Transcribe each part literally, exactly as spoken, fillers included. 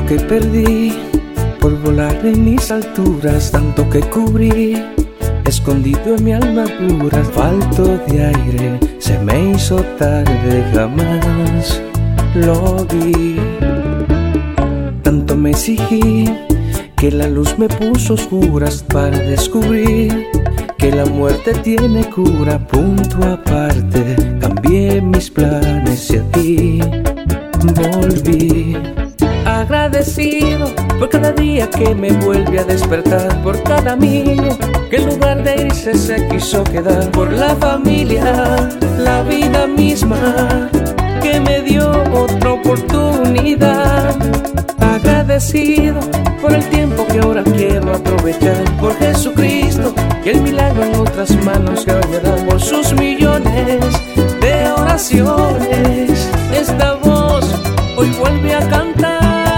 Tanto que perdí por volar en mis alturas, tanto que cubrí escondido en mi alma pura. Falto de aire, se me hizo tarde, jamás lo vi. Tanto me exigí que la luz me puso oscuras para descubrir que la muerte tiene cura. Punto aparte, cambié mis planes y a ti volví. Agradecido por cada día que me vuelve a despertar, por cada amigo que en lugar de irse se quiso quedar, por la familia, la vida misma que me dio otra oportunidad. Agradecido por el tiempo que ahora quiero aprovechar, por Jesucristo y el milagro en otras manos que hoy me da, por sus millones de oraciones. Esta voz hoy vuelve a cantar.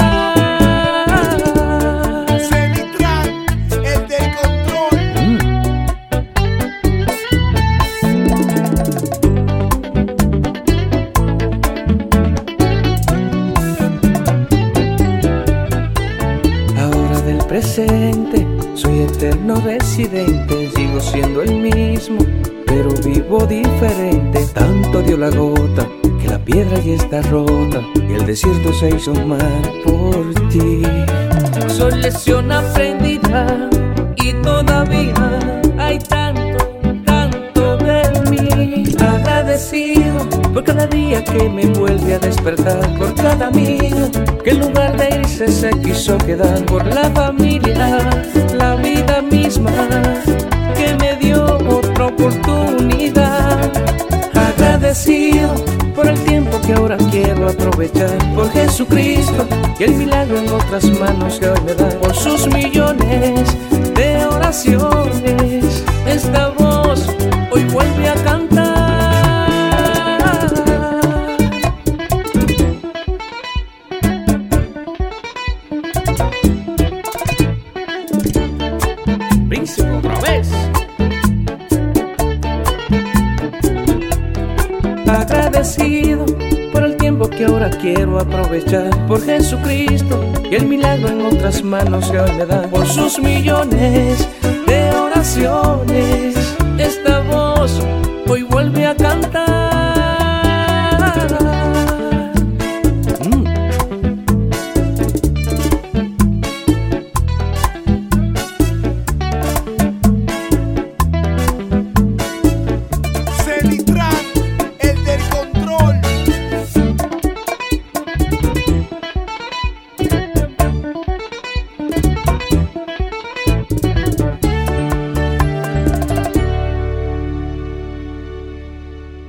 Presente, soy eterno residente, sigo siendo el mismo, pero vivo diferente. Tanto dio la gota que la piedra ya está rota y el desierto se hizo mar por ti. Soy lección aprendida y todavía hay tanto, tanto de mí. Agradecido por cada día que me vuelve a despertar, por cada amigo que en lugar de irse se quiso quedar, por la familia, la vida misma que me dio otra oportunidad. Agradecido por el tiempo que ahora quiero aprovechar, por Jesucristo y el milagro en otras manos que hoy me da, por sus millones de oraciones. Esta voz hoy vuelve a cantar. Príncipe otra vez. Agradecido por el tiempo que ahora quiero aprovechar, por Jesucristo y el milagro en otras manos que hoy me da, por sus millones de oraciones. Esta voz hoy vuelve a cantar.